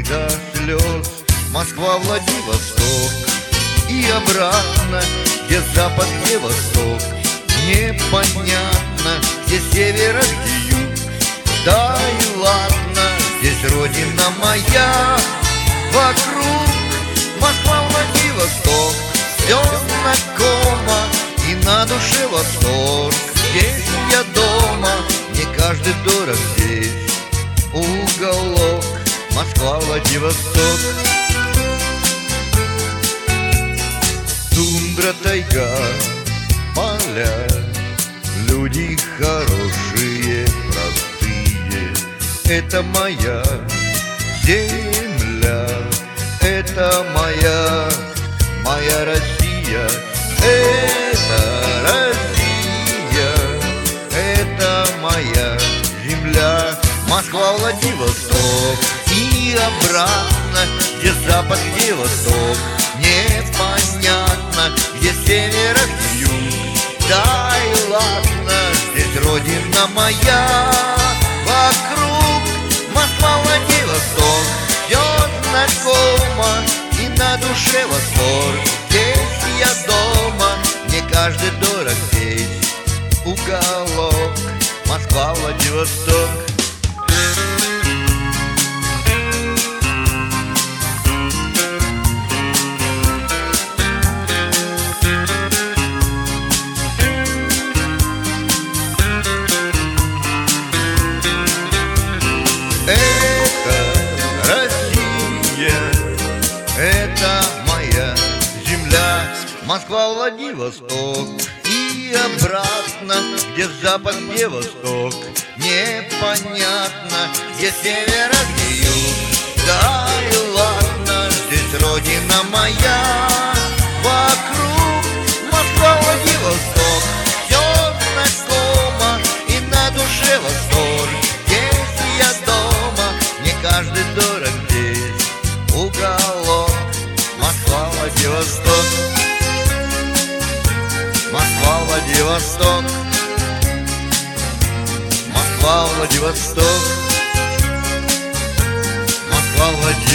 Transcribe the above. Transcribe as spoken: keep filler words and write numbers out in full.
до слез. Москва, Владивосток и обратно, где запад, где восток. Непонятно, где север, а где юг. Да и ладно, здесь родина моя. Вокруг Москва, Владивосток, все знакомо и на душе восторг. Здесь я дома, мне каждый дорог здесь уголок. Москва, Владивосток. Тундра, тайга, поля, люди хорошие, простые. Это моя земля, это моя, моя Россия. Это Россия, это моя земля. Москва, Владивосток и обратно, где запад, где восток. Непонятно, где север, а где юг. Да и ладно, здесь родина моя. Вокруг Москва, Владивосток, все знакомо и на душе восторг. Здесь я дома, мне каждый дорог здесь уголок. Москва, Владивосток. Это Россия, это моя земля. Москва, Владивосток и обратно, где запад, где восток. Непонятно, где север, а где юг. Да и ладно, здесь родина моя. Вокруг Москва, Владивосток, все знакомо и на душе восторг. Здесь я дома, мне каждый дорог здесь уголок. Москва, Владивосток. Москва, Владивосток. Москва, Владивосток. Москва, Владивосток.